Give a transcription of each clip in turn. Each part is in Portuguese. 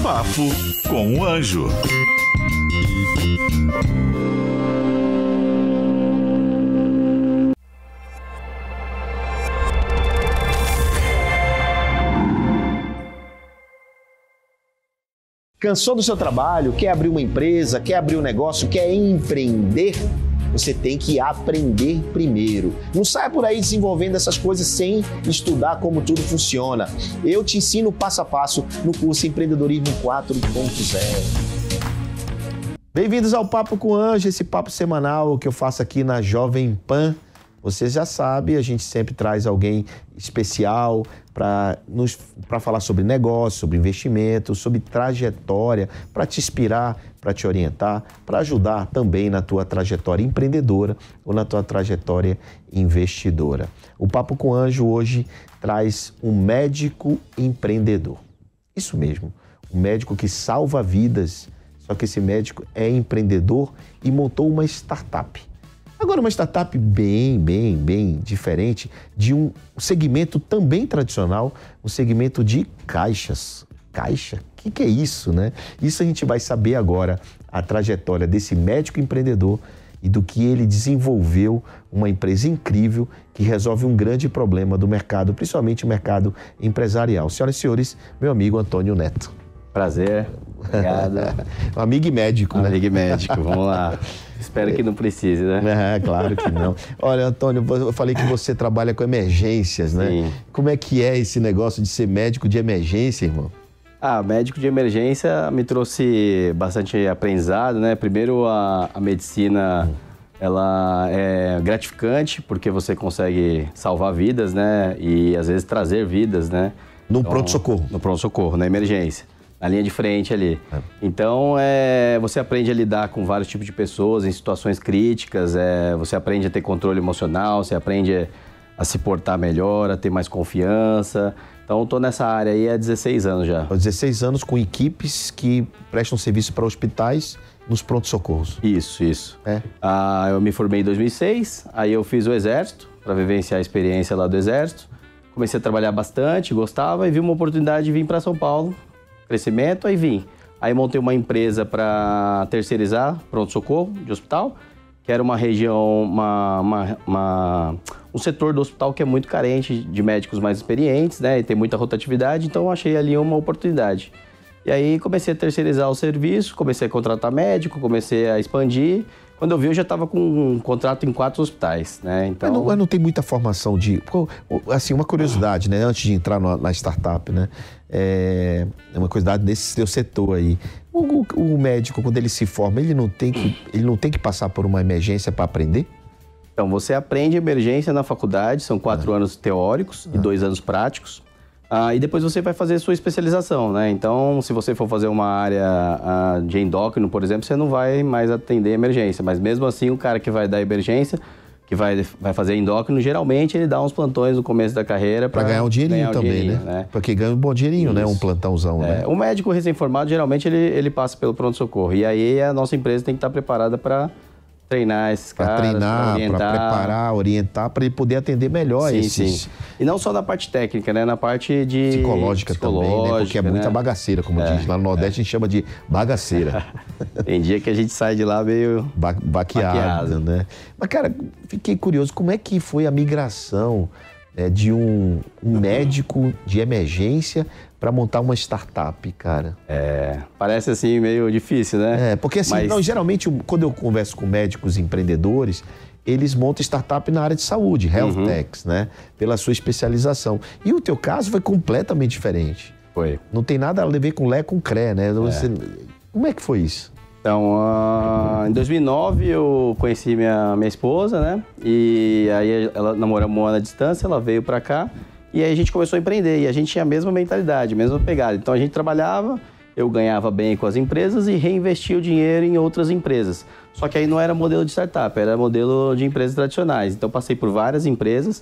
Papo com o Anjo. Cansou do seu trabalho? Quer abrir uma empresa? Quer abrir um negócio? Quer empreender? Você tem que aprender primeiro. Não saia por aí desenvolvendo essas coisas sem estudar como tudo funciona. Eu te ensino passo a passo no curso Empreendedorismo 4.0. Bem-vindos ao Papo com o Anjo, esse papo semanal que eu faço aqui na Jovem Pan. Você já sabe, a gente sempre traz alguém especial para falar sobre negócio, sobre investimento, sobre trajetória, para te inspirar, para te orientar, para ajudar também na tua trajetória empreendedora ou na tua trajetória investidora. O Papo com o Anjo hoje traz um médico empreendedor. Isso mesmo, um médico que salva vidas, só que esse médico é empreendedor e montou uma startup. Agora, uma startup bem diferente de um segmento também tradicional, um segmento de caixas. Caixa? O que é isso, né? Isso a gente vai saber agora, a trajetória desse médico empreendedor e do que ele desenvolveu uma empresa incrível que resolve um grande problema do mercado, principalmente o mercado empresarial. Senhoras e senhores, meu amigo Antônio Neto. Prazer, obrigado. Um amigo e médico, né? Amigo e médico, vamos lá. Espero que não precise, né? É, claro que não. Olha, Antônio, eu falei que você trabalha com emergências, né? Sim. Como é que é esse negócio de ser médico de emergência, irmão? Médico de emergência me trouxe bastante aprendizado, né? Primeiro, a medicina, ela é gratificante, porque você consegue salvar vidas, né? E, às vezes, trazer vidas, né? No pronto-socorro. No pronto-socorro, na emergência. Na linha de frente ali. Então, você aprende a lidar com vários tipos de pessoas em situações críticas, você aprende a ter controle emocional, você aprende a se portar melhor, a ter mais confiança. Então, estou nessa área aí há 16 anos já. 16 anos com equipes que prestam serviço para hospitais nos pronto-socorros. Isso. Eu me formei em 2006, aí eu fiz o Exército, para vivenciar a experiência lá do Exército. Comecei a trabalhar bastante, gostava e vi uma oportunidade de vir para São Paulo. Crescimento, aí vim. Aí montei uma empresa para terceirizar pronto-socorro de hospital, que era uma região, um setor do hospital que é muito carente de médicos mais experientes, né? E tem muita rotatividade, então eu achei ali uma oportunidade. E aí comecei a terceirizar o serviço, comecei a contratar médico, comecei a expandir. Quando eu vi, eu já estava com um contrato em 4 hospitais, né? Então... Mas não tem muita formação de... Assim, uma curiosidade, né? Antes de entrar na startup, né? É uma curiosidade desse seu setor aí. O médico, quando ele se forma, ele não tem que passar por uma emergência para aprender? Então, você aprende emergência na faculdade, são 4 anos teóricos e 2 anos práticos. E depois você vai fazer a sua especialização, né? Então, se você for fazer uma área de endócrino, por exemplo, você não vai mais atender emergência. Mas mesmo assim, o cara que vai dar emergência, que vai fazer endócrino, geralmente ele dá uns plantões no começo da carreira para ganhar um dinheirinho também, né? Porque ganha um bom dinheirinho, né? Um plantãozão, né? O médico recém-formado, geralmente, ele passa pelo pronto-socorro. E aí, a nossa empresa tem que estar preparada para treinar esses caras, para preparar, orientar, para ele poder atender melhor esses... Sim. E não só na parte técnica, né? Na parte de... Psicológica também, né? Porque é muita bagaceira, como diz. Lá no Nordeste a gente chama de bagaceira. Tem dia que a gente sai de lá meio... Baqueado, né? Mas, cara, fiquei curioso, como é que foi a migração de um médico de emergência para montar uma startup, cara? Parece assim meio difícil, né? Porque assim, geralmente quando eu converso com médicos empreendedores, eles montam startup na área de saúde, health techs, né? Pela sua especialização. E o teu caso foi completamente diferente. Foi. Não tem nada a ver com Lé, com Cré, né? Como é que foi isso? Então, em 2009 eu conheci minha esposa, né? E aí ela namoramos um ano à distância, ela veio pra cá. E aí a gente começou a empreender, e a gente tinha a mesma mentalidade, a mesma pegada. Então a gente trabalhava, eu ganhava bem com as empresas e reinvestia o dinheiro em outras empresas. Só que aí não era modelo de startup, era modelo de empresas tradicionais. Então passei por várias empresas,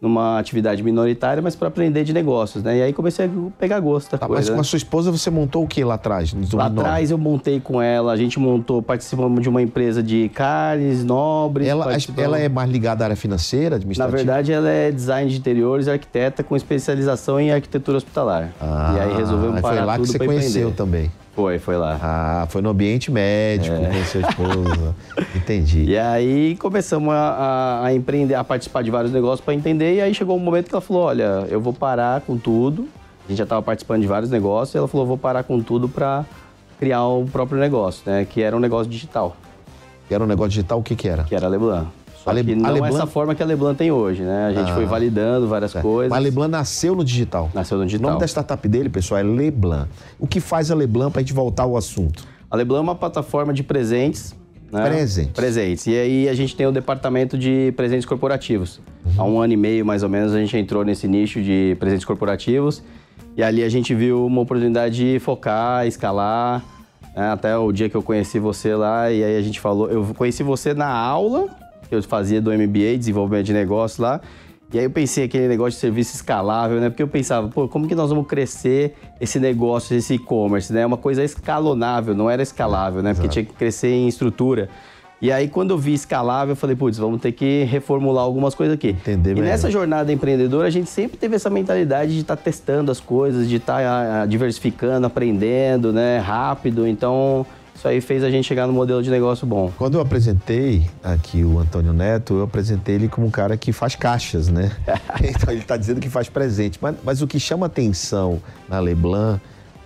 numa atividade minoritária, mas para aprender de negócios, né? E aí comecei a pegar gosto da coisa. Mas com a sua esposa você montou o que lá atrás? Lá atrás eu montei com ela, a gente participamos de uma empresa de carnes nobres. Ela é mais ligada à área financeira, administrativa? Na verdade, ela é design de interiores, arquiteta com especialização em arquitetura hospitalar. E aí resolvemos parar tudo para empreender. Foi lá que você conheceu também? Foi lá. Foi no ambiente médico, conheceu a esposa. Entendi. E aí começamos a empreender, a participar de vários negócios para entender. E aí chegou um momento que ela falou, olha, eu vou parar com tudo. A gente já estava participando de vários negócios. E ela falou, vou parar com tudo para criar o próprio negócio, né? Que era um negócio digital. Que era um negócio digital, o que era? Que era a Leblanc. Só que não é essa forma que a Leblanc tem hoje, né? A gente foi validando várias coisas. Mas a Leblanc nasceu no digital. Nasceu no digital. O nome da startup dele, pessoal, é Leblanc. O que faz a Leblanc para a gente voltar ao assunto? A Leblanc é uma plataforma de presentes. Né? Presentes. E aí a gente tem o departamento de presentes corporativos. Há 1 ano e meio, mais ou menos, a gente entrou nesse nicho de presentes corporativos. E ali a gente viu uma oportunidade de focar, escalar. Né? Até o dia que eu conheci você lá, e aí a gente falou... Eu conheci você na aula que eu fazia do MBA, desenvolvimento de negócio lá. E aí eu pensei aquele negócio de serviço escalável, né? Porque eu pensava, pô, como que nós vamos crescer esse negócio, esse e-commerce, né? Uma coisa escalonável, não era escalável, né? Porque tinha que crescer em estrutura. E aí, quando eu vi escalável, eu falei, putz, vamos ter que reformular algumas coisas aqui. Entender mesmo. Nessa jornada empreendedora, a gente sempre teve essa mentalidade de estar testando as coisas, de estar diversificando, aprendendo, né? Rápido. Então... Isso aí fez a gente chegar no modelo de negócio bom. Quando eu apresentei aqui o Antônio Neto, eu apresentei ele como um cara que faz caixas, né? Então ele está dizendo que faz presente. Mas o que chama atenção na Leblanc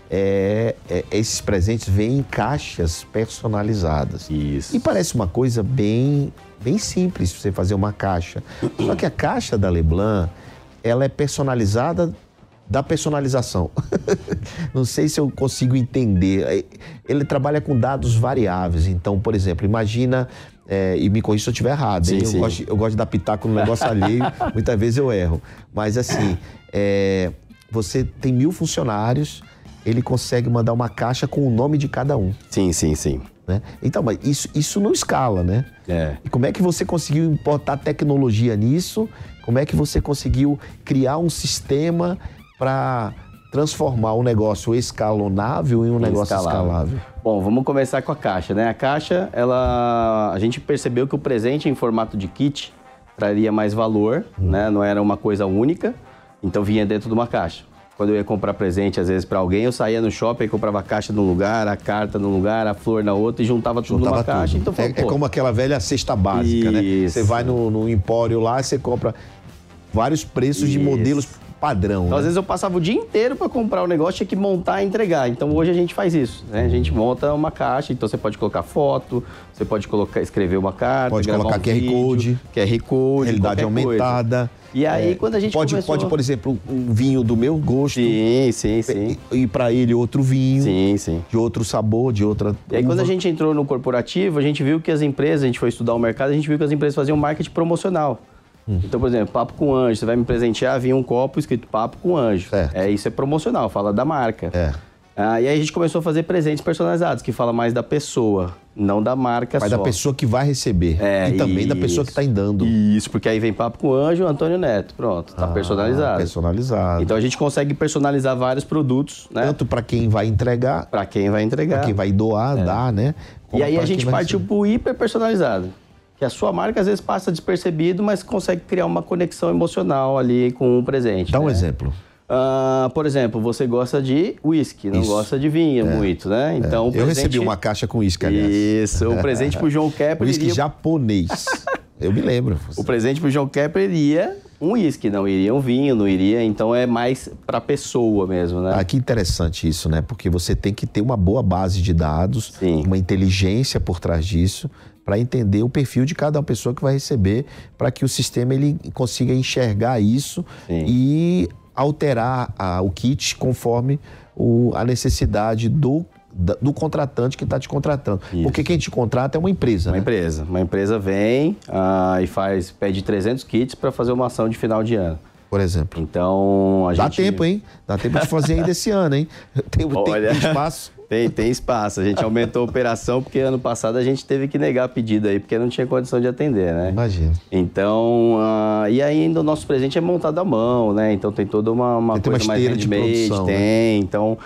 esses presentes vêm em caixas personalizadas. Isso. E parece uma coisa bem simples você fazer uma caixa. Só que a caixa da Leblanc, ela é personalizada da personalização. Não sei se eu consigo entender. Ele trabalha com dados variáveis. Então, por exemplo, imagina... e me corrija se eu estiver errado. Sim, sim. Eu gosto de dar pitaco no negócio alheio. Muitas vezes eu erro. Mas assim, você tem 1000 funcionários, ele consegue mandar uma caixa com o nome de cada um. Sim, sim, sim. Né? Então, mas isso não escala, né? E como é que você conseguiu importar tecnologia nisso? Como é que você conseguiu criar um sistema para transformar um negócio escalonável em um negócio escalável? Bom, vamos começar com a caixa, né? A caixa, a gente percebeu que o presente em formato de kit traria mais valor, né? Não era uma coisa única, então vinha dentro de uma caixa. Quando eu ia comprar presente, às vezes, para alguém, eu saía no shopping e comprava a caixa num lugar, a carta num lugar, a flor na outra e juntava tudo numa caixa. Então, é como aquela velha cesta básica, né? Você vai no empório lá, você compra vários preços de modelos padrão. Então, né? Às vezes eu passava o dia inteiro para comprar o negócio, tinha que montar e entregar. Então hoje a gente faz isso, né? A gente monta uma caixa, então você pode colocar foto, você pode escrever uma carta, pode colocar QR Code, realidade aumentada. E aí quando a gente pode, por exemplo, um vinho do meu gosto. Sim. E para ele outro vinho. Sim. De outro sabor, de outra E aí quando a gente entrou no corporativo, a gente viu que as empresas, a gente foi estudar o mercado, a gente viu que as empresas faziam marketing promocional. Então, por exemplo, Papo com Anjo, você vai me presentear, vinha um copo escrito Papo com Anjo. Isso é promocional, fala da marca. E aí a gente começou a fazer presentes personalizados, que fala mais da pessoa, não da marca Mas da pessoa que vai receber. E também da pessoa que está dando. Isso, porque aí vem Papo com Anjo, Antônio Neto. Pronto, tá personalizado. Personalizado. Então a gente consegue personalizar vários produtos, né? Tanto para quem vai entregar. Para quem vai entregar. Para quem vai doar, dar, né? E aí a gente partiu pro hiper personalizado. Que a sua marca às vezes passa despercebido, mas consegue criar uma conexão emocional ali com um presente. Dá um exemplo. Por exemplo, você gosta de uísque, não gosta de vinho muito, né? Então, eu recebi uma caixa com uísque, aliás. Isso, o presente pro João Kepler uísque japonês. Eu me lembro. O presente pro João Kepler iria um uísque, não iria um vinho, não iria... Então é mais pra pessoa mesmo, né? Que interessante isso, né? Porque você tem que ter uma boa base de dados, uma inteligência por trás disso, para entender o perfil de cada pessoa que vai receber, para que o sistema ele consiga enxergar isso e alterar o kit conforme a necessidade do contratante que está te contratando. Isso. Porque quem te contrata é uma empresa, né? Uma empresa vem e pede 300 kits para fazer uma ação de final de ano. Por exemplo. Então, Dá tempo, hein? Dá tempo de fazer ainda esse ano, hein? Tem espaço. Tem espaço. A gente aumentou a operação porque ano passado a gente teve que negar pedido aí, porque não tinha condição de atender, né? Imagina. Então, e ainda o nosso presente é montado à mão, né? Então tem toda uma tem coisa uma mais esteira de produção, tem, né? Então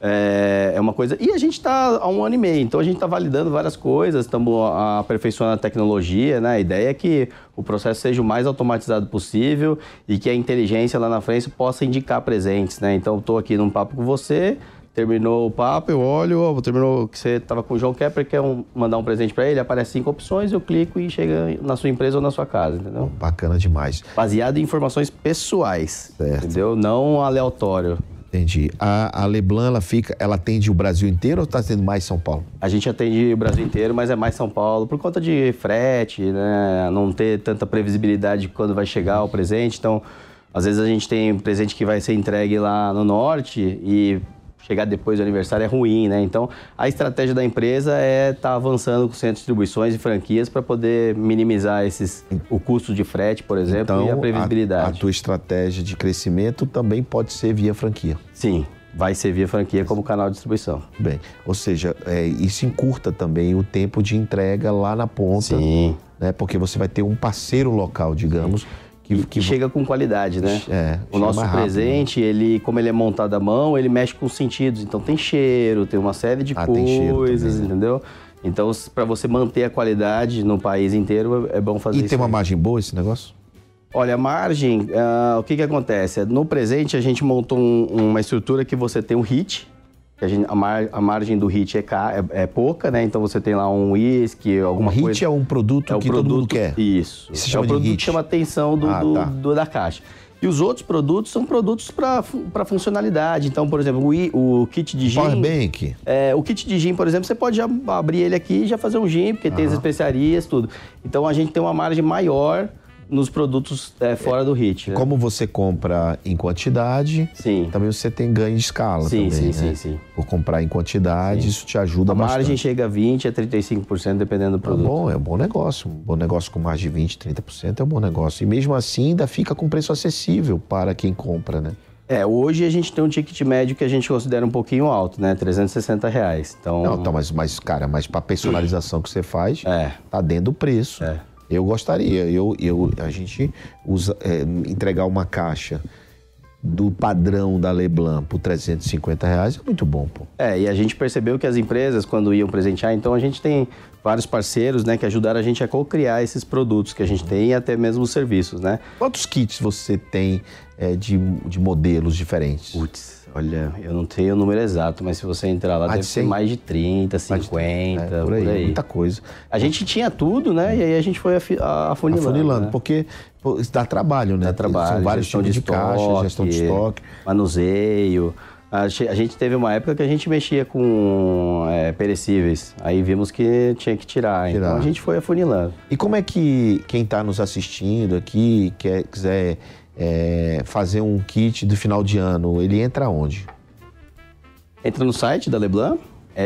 é uma coisa... E a gente está há 1 ano e meio, então a gente está validando várias coisas, estamos aperfeiçoando a tecnologia, né? A ideia é que o processo seja o mais automatizado possível e que a inteligência lá na frente possa indicar presentes, né? Então, estou aqui num papo com você, terminou o papo, eu olho, terminou que você estava com o João Kepler, quer mandar um presente para ele, aparece 5 opções, eu clico e chega na sua empresa ou na sua casa, entendeu? Bacana demais. Baseado em informações pessoais, Certo. entendeu? Não aleatório. Entendi. A Leblanc, ela atende o Brasil inteiro ou está atendendo mais São Paulo? A gente atende o Brasil inteiro, mas é mais São Paulo, por conta de frete, né? Não ter tanta previsibilidade de quando vai chegar o presente. Então, às vezes a gente tem presente que vai ser entregue lá no norte e chegar depois do aniversário é ruim, né? Então, a estratégia da empresa é estar avançando com o centro de distribuições e franquias para poder minimizar o custo de frete, por exemplo, e a previsibilidade. A tua estratégia de crescimento também pode ser via franquia. Sim, vai ser via franquia como canal de distribuição. Bem, ou seja, isso encurta também o tempo de entrega lá na ponta. Sim. Né? Porque você vai ter um parceiro local, digamos, que chega com qualidade, né? chega O nosso mais rápido, presente, como ele é montado à mão, ele mexe com os sentidos. Então tem cheiro, tem uma série de tem cheiro coisas, também, né? entendeu? Então, para você manter a qualidade no país inteiro, é bom fazer isso. E tem uma aí. margem boa esse negócio? Olha, a margem, o que acontece? No presente, a gente montou uma estrutura que você tem um HIT, que a margem do HIT é pouca, né? Então você tem lá um uísque, alguma coisa. O HIT é um produto que todo mundo quer. Isso. Se chama o produto HIT. que chama a atenção da caixa. E os outros produtos são produtos para funcionalidade. Então, por exemplo, o kit de gin... Powerbank. O kit de gin, por exemplo, você pode já abrir ele aqui e já fazer um gin, porque tem as especiarias, tudo. Então, a gente tem uma margem maior nos produtos fora do HIT. Né? Como você compra em quantidade, Sim. também você tem ganho de escala Sim, também, sim, né? sim. Por comprar em quantidade, isso te ajuda A bastante. margem chega a 20% a 35%, dependendo do produto. É um bom negócio. Um bom negócio com mais de 20%, 30% é um bom negócio. E mesmo assim, ainda fica com preço acessível para quem compra, né? Hoje a gente tem um ticket médio que a gente considera um pouquinho alto, né? R$360. Então... Não, tá, mas para personalização que você faz, tá dentro do preço. É. Eu gostaria, a gente entregar uma caixa do padrão da Leblanc por R$350 é muito bom, pô. E a gente percebeu que as empresas, quando iam presentear, então a gente tem vários parceiros, né, que ajudaram a gente a co-criar esses produtos que a gente tem e até mesmo os serviços, né? Quantos kits você tem de modelos diferentes? Putz, olha, eu não tenho o número exato, mas se você entrar lá, deve ser mais de 30, 50, por aí. Muita coisa. A gente tinha tudo, né? E aí a gente foi afunilando, né? Porque isso dá trabalho, né? Dá trabalho, São vários tipos de caixa, gestão de estoque. Manuseio. A gente teve uma época que a gente mexia com perecíveis. Aí vimos que tinha que tirar. Então a gente foi afunilando. E como é que quem está nos assistindo aqui, quiser fazer um kit do final de ano, ele entra onde? Entra no site da Leblanc,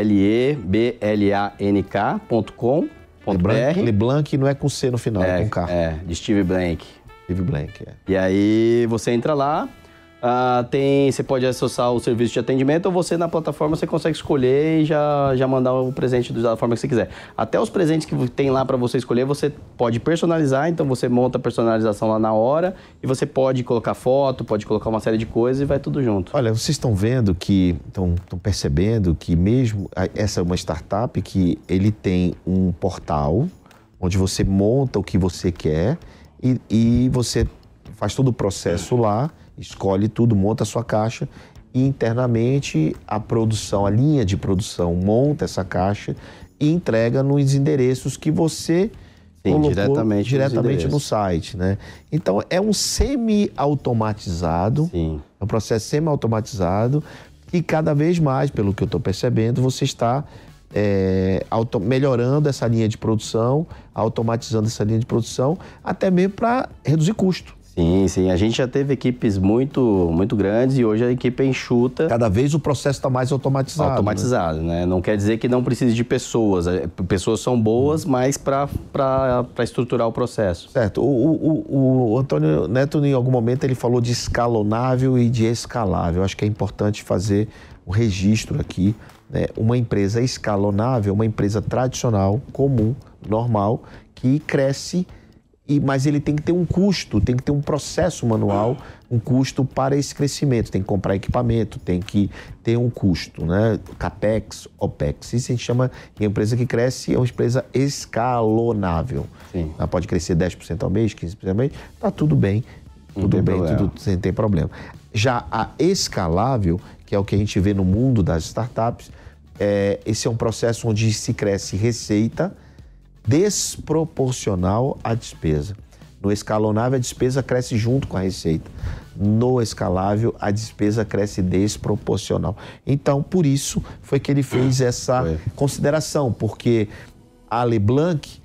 leblank.com.br. Leblanc não é com C no final, é com K. De Steve Blank. Steve Blank, E aí você entra lá, você pode acessar o serviço de atendimento ou você na plataforma você consegue escolher e já mandar o presente da forma que você quiser. Até os presentes que tem lá para você escolher, você pode personalizar, então você monta a personalização lá na hora e você pode colocar foto, pode colocar uma série de coisas e vai tudo junto. Olha, vocês estão vendo que, estão percebendo que mesmo, essa é uma startup que ele tem um portal onde você monta o que você quer e você faz todo o processo lá, escolhe tudo, monta a sua caixa e internamente a linha de produção monta essa caixa e entrega nos endereços que você colocou diretamente no site, né? Então é um semi-automatizado, é um processo semi-automatizado e cada vez mais, pelo que eu estou percebendo, você está melhorando essa linha de produção, automatizando essa linha de produção, até mesmo para reduzir custo. Sim. A gente já teve equipes muito, muito grandes e hoje a equipe é enxuta. Cada vez o processo está mais automatizado. Né? Não quer dizer que não precise de pessoas. Pessoas são boas, mas para estruturar o processo. Certo. O Antônio Neto, em algum momento, ele falou de escalonável e de escalável. Acho que é importante fazer o registro aqui, né? Uma empresa escalonável, uma empresa tradicional, comum, normal, que cresce, mas ele tem que ter um custo, tem que ter um processo manual, um custo para esse crescimento. Tem que comprar equipamento, tem que ter um custo, né? Capex, Opex. Isso a gente chama de empresa que cresce, é uma empresa escalonável. Sim. Ela pode crescer 10% ao mês, 15% ao mês, tá tudo bem. Tudo bem, tudo sem ter problema. Já a escalável, que é o que a gente vê no mundo das startups, esse é um processo onde se cresce receita desproporcional à despesa. No escalonável, a despesa cresce junto com a receita. No escalável, a despesa cresce desproporcional. Então, por isso, foi que ele fez essa consideração, porque a Leblanc,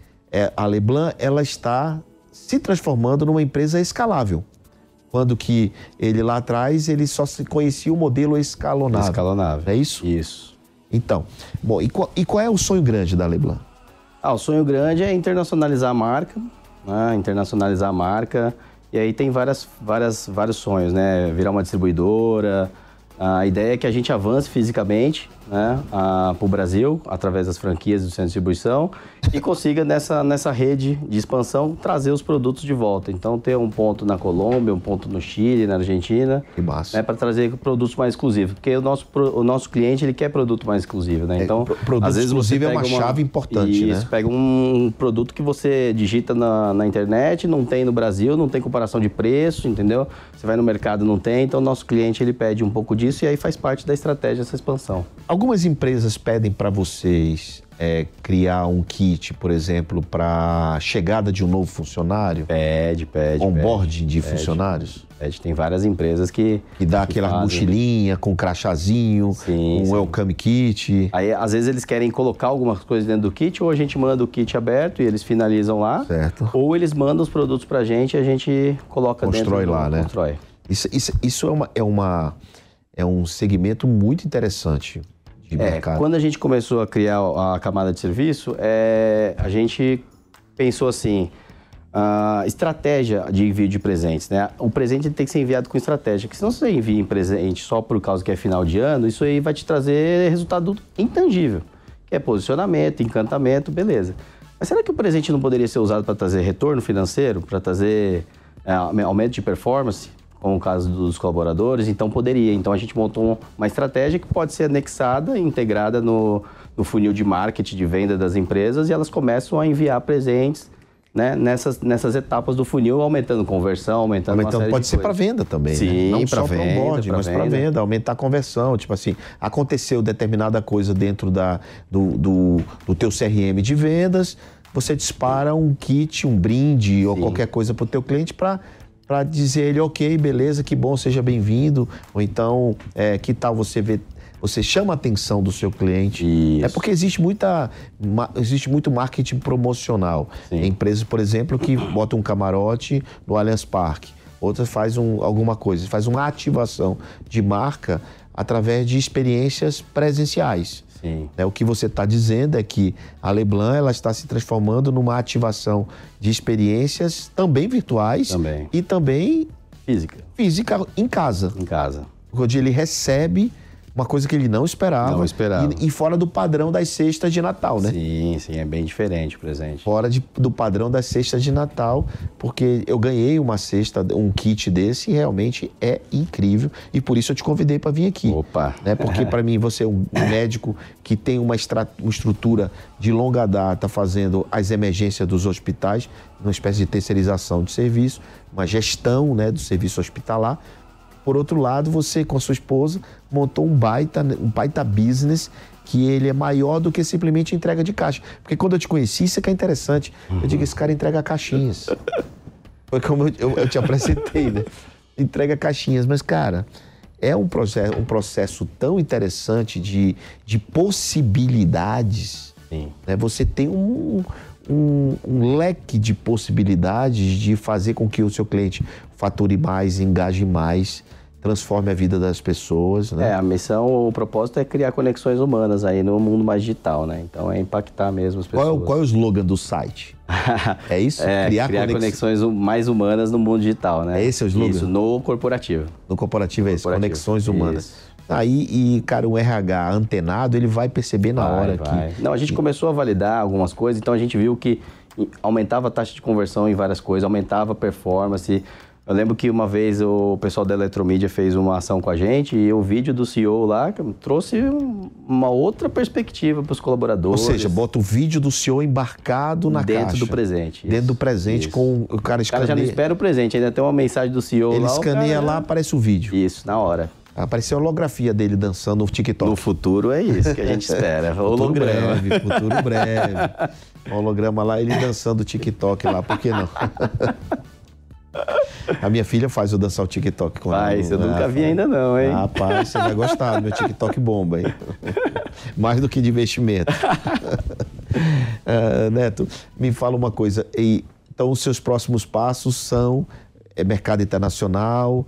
ela está se transformando numa empresa escalável. Quando que ele lá atrás, ele só se conhecia o modelo escalonável. Escalonável. É isso? Isso. Então, bom, e qual é o sonho grande da Leblanc? O sonho grande é internacionalizar a marca, né? Internacionalizar a marca. E aí tem vários sonhos, né? Virar uma distribuidora. A ideia é que a gente avance fisicamente, né, para o Brasil, através das franquias do centro de distribuição, e consiga, nessa rede de expansão, trazer os produtos de volta. Então, ter um ponto na Colômbia, um ponto no Chile, na Argentina, né, para trazer produtos mais exclusivos. Porque o nosso cliente, ele quer produto mais exclusivo, né? Então, produto às vezes exclusivo é uma chave importante, né? Pega um produto que você digita na internet, não tem no Brasil, não tem comparação de preço, entendeu? Você vai no mercado, não tem. Então, o nosso cliente, ele pede um pouco disso e aí faz parte da estratégia dessa expansão. Algumas empresas pedem para vocês criar um kit, por exemplo, para chegada de um novo funcionário? Pede. Onboarding de funcionários? Tem várias empresas que dá aquela fazem, mochilinha com crachazinho, um welcome kit. Aí, às vezes, eles querem colocar algumas coisas dentro do kit, ou a gente manda o kit aberto e eles finalizam lá. Certo. Ou eles mandam os produtos pra gente e a gente coloca constrói dentro. Lá, né? Constrói. Isso é um segmento muito interessante de mercado. Quando a gente começou a criar a camada de serviço, a gente pensou assim, estratégia de envio de presentes, né? O presente tem que ser enviado com estratégia, porque se não você envia em presente só por causa que é final de ano, isso aí vai te trazer resultado intangível, que é posicionamento, encantamento, beleza. Mas será que o presente não poderia ser usado para trazer retorno financeiro, para trazer aumento de performance? Como o caso dos colaboradores, então poderia. Então a gente montou uma estratégia que pode ser anexada, integrada no funil de marketing, de venda das empresas, e elas começam a enviar presentes, né, nessas etapas do funil, aumentando conversão, aumentando uma série de pode ser para venda também, sim, né? Não pra só para onboarding, mas para venda, aumentar a conversão. Tipo assim, aconteceu determinada coisa dentro do teu CRM de vendas, você dispara um kit, um brinde ou qualquer coisa para o teu cliente para dizer ele, ok, beleza, que bom, seja bem-vindo. Ou então, que tal você chama a atenção do seu cliente. Isso. É porque existe muito marketing promocional. Tem empresas, por exemplo, que botam um camarote no Allianz Parque. Outras fazem alguma coisa, faz uma ativação de marca através de experiências presenciais. Sim. O que você está dizendo é que a Leblanc ela está se transformando numa ativação de experiências também virtuais e também física em casa. Onde ele recebe uma coisa que ele não esperava. E fora do padrão das cestas de Natal, né? Sim, é bem diferente o presente. Fora do padrão das cestas de Natal, porque eu ganhei uma cesta, um kit desse, e realmente é incrível. E por isso eu te convidei para vir aqui. Opa! Né? Porque para mim você é um médico que tem uma estrutura de longa data fazendo as emergências dos hospitais, uma espécie de terceirização de serviço, uma gestão, né, do serviço hospitalar. Por outro lado, você com a sua esposa montou um baita business que ele é maior do que simplesmente entrega de caixa. Porque quando eu te conheci, isso é que é interessante. Eu digo, esse cara entrega caixinhas. Foi como eu te apresentei, né? Entrega caixinhas. Mas, cara, é um processo tão interessante de possibilidades. Sim. Né? Você tem um leque de possibilidades de fazer com que o seu cliente fature mais, engaje mais, transforme a vida das pessoas, né? A missão, o propósito é criar conexões humanas aí no mundo mais digital, né? Então é impactar mesmo as pessoas. Qual é o slogan do site? É isso? Criar conexões mais humanas no mundo digital, né? Esse é o slogan? Isso, no corporativo. No corporativo é esse, conexões humanas. Isso. Aí, cara, um RH antenado, ele vai perceber na hora que... Não, a gente começou a validar algumas coisas, então a gente viu que aumentava a taxa de conversão em várias coisas, aumentava a performance. Eu lembro que uma vez o pessoal da Eletromídia fez uma ação com a gente e o vídeo do CEO lá trouxe uma outra perspectiva para os colaboradores. Ou seja, bota o vídeo do CEO embarcado na caixa. Dentro do presente. Dentro do presente, com o cara escaneia. O cara já não espera o presente, ainda tem uma mensagem do CEO lá. Ele escaneia lá, aparece o vídeo. Isso, na hora. Apareceu a holografia dele dançando no TikTok. No futuro é isso que a gente espera. Holograma. Futuro breve. Holograma lá, ele dançando o TikTok lá, por que não? A minha filha faz eu dançar o TikTok com ela. Eu nunca vi ainda não, hein? Rapaz, você vai gostar do meu TikTok bomba, hein? Mais do que de investimento. Neto, me fala uma coisa. Então, os seus próximos passos são mercado internacional,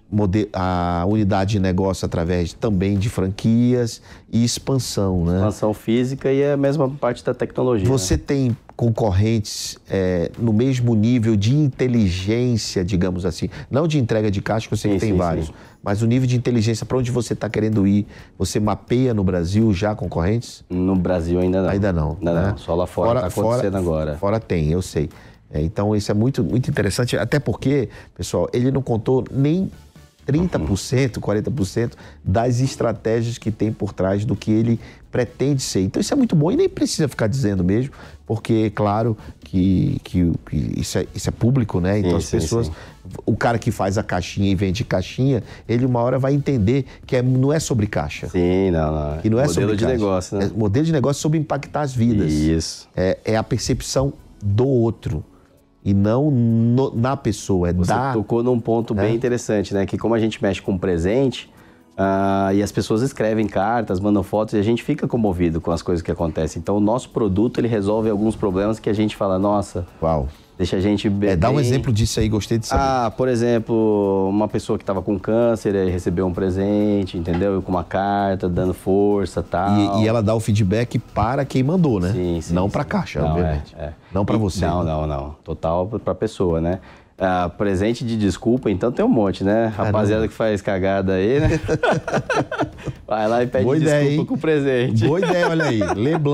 a unidade de negócio através também de franquias e expansão, né? Expansão física e a mesma parte da tecnologia. Você tem concorrentes no mesmo nível de inteligência, digamos assim, não de entrega de caixa, que eu sei que tem vários, mas o nível de inteligência para onde você está querendo ir, você mapeia no Brasil já concorrentes? No Brasil ainda não. Ainda não. Né? Não. Só lá fora está acontecendo agora. Fora tem, eu sei. Então isso é muito, muito interessante, até porque, pessoal, ele não contou nem 30%, 40% das estratégias que tem por trás do que ele pretende ser. Então isso é muito bom e nem precisa ficar dizendo mesmo, porque claro que isso é público, né? Então as pessoas, o cara que faz a caixinha e vende caixinha, ele uma hora vai entender que não é sobre caixa. Sim, não. Que não é modelo sobre de caixa. Negócio, né? É modelo de negócio sobre impactar as vidas. Isso. É a percepção do outro. E não na pessoa, Você tocou num ponto bem interessante, né? Que como a gente mexe com presente, e as pessoas escrevem cartas, mandam fotos, e a gente fica comovido com as coisas que acontecem. Então, o nosso produto, ele resolve alguns problemas que a gente fala, nossa... Uau! Deixa a gente bem... Dá um exemplo disso aí, gostei de saber. Por exemplo, uma pessoa que estava com câncer e recebeu um presente, entendeu? Com uma carta, dando força e tal. E ela dá o feedback para quem mandou, né? Sim, não para a caixa, obviamente. Não para você. Não. Total para a pessoa, né? Presente de desculpa, então tem um monte, né? Rapaziada que faz cagada aí, né? Vai lá e pede desculpa com o presente. Boa ideia, olha aí.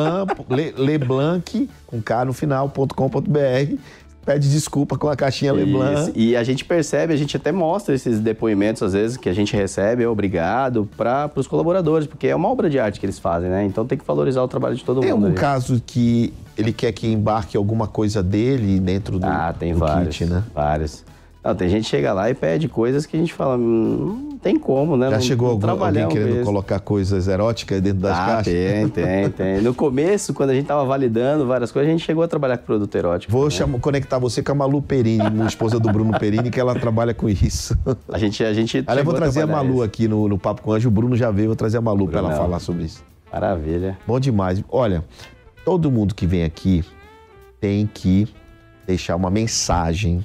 Leblanc, com K no final.com.br. Pede desculpa com a caixinha Leblanc. E a gente percebe, a gente até mostra esses depoimentos, às vezes, que a gente recebe, obrigado, para os colaboradores, porque é uma obra de arte que eles fazem, né? Então tem que valorizar o trabalho de todo mundo. Tem algum caso que ele quer que embarque alguma coisa dele dentro do tem vários, kit, né? Vários. Não, tem gente que chega lá e pede coisas que a gente fala, não tem como, né? Já chegou alguém querendo mesmo. Colocar coisas eróticas dentro das caixas? Tem. No começo, quando a gente tava validando várias coisas, a gente chegou a trabalhar com produto erótico. Vou conectar você com a Malu Perini, esposa do Bruno Perini, que ela trabalha com isso. A gente eu vou trazer a Malu aqui no Papo com Anjo. O Bruno já veio, vou trazer a Malu para ela falar sobre isso. Maravilha. Bom demais. Olha, todo mundo que vem aqui tem que deixar uma mensagem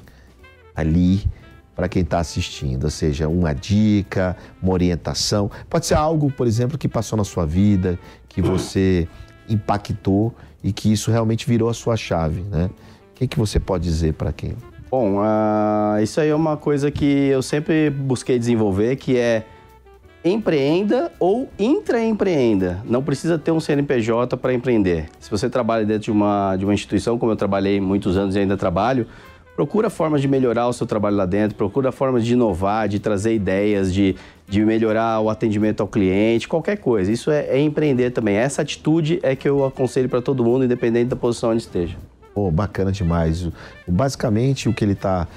ali para quem está assistindo, ou seja, uma dica, uma orientação. Pode ser algo, por exemplo, que passou na sua vida, que você impactou e que isso realmente virou a sua chave, né? O que você pode dizer para quem? Bom, isso aí é uma coisa que eu sempre busquei desenvolver, que é empreenda ou intraempreenda. Não precisa ter um CNPJ para empreender. Se você trabalha dentro de uma instituição, como eu trabalhei muitos anos e ainda trabalho, procura formas de melhorar o seu trabalho lá dentro, procura formas de inovar, de trazer ideias, de melhorar o atendimento ao cliente, qualquer coisa. Isso é empreender também. Essa atitude é que eu aconselho para todo mundo, independente da posição onde esteja. Bacana demais. Basicamente, o que ele está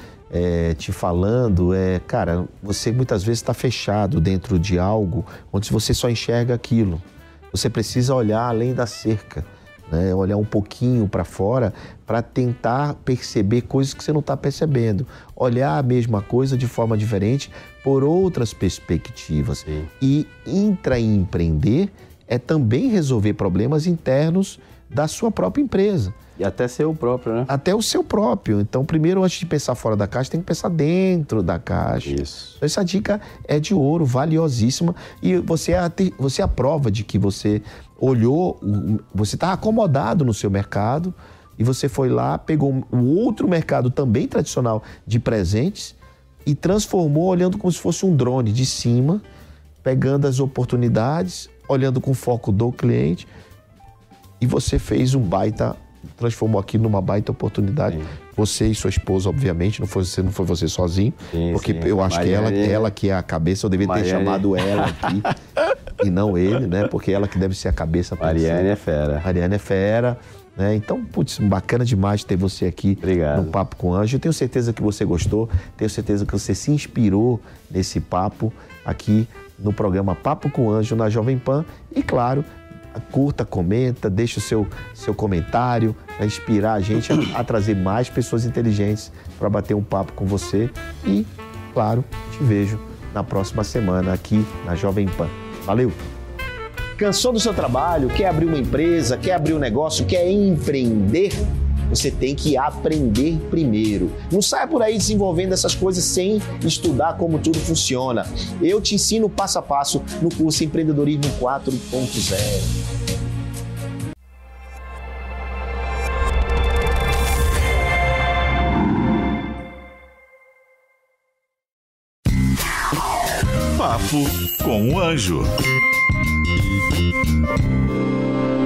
te falando cara, você muitas vezes está fechado dentro de algo onde você só enxerga aquilo. Você precisa olhar além da cerca. Né, olhar um pouquinho para fora para tentar perceber coisas que você não está percebendo. Olhar a mesma coisa de forma diferente por outras perspectivas. Sim. E intraempreender é também resolver problemas internos da sua própria empresa. E até seu próprio, né? Até o seu próprio. Então, primeiro, antes de pensar fora da caixa, tem que pensar dentro da caixa. Isso. Então, essa dica é de ouro, valiosíssima. E você é a prova de que você olhou, você está acomodado no seu mercado e você foi lá, pegou um outro mercado também tradicional de presentes e transformou olhando como se fosse um drone de cima, pegando as oportunidades, olhando com foco do cliente, e você fez transformou aqui numa baita oportunidade. Sim. Você e sua esposa, obviamente, não foi você sozinho, porque eu acho que ela que é a cabeça, eu devia ter chamado ela aqui e não ele, né? Porque ela que deve ser a cabeça. Mariane é fera. Mariane é fera. Né? Então, putz, bacana demais ter você aqui. Obrigado. No Papo com Anjo. Eu tenho certeza que você gostou, tenho certeza que você se inspirou nesse papo aqui no programa Papo com Anjo na Jovem Pan. E claro, curta, comenta, deixa o seu comentário para inspirar a gente a trazer mais pessoas inteligentes para bater um papo com você. E, claro, te vejo na próxima semana aqui na Jovem Pan. Valeu! Cansou do seu trabalho? Quer abrir uma empresa? Quer abrir um negócio? Quer empreender? Você tem que aprender primeiro. Não saia por aí desenvolvendo essas coisas sem estudar como tudo funciona. Eu te ensino passo a passo no curso Empreendedorismo 4.0. Papo com o Anjo.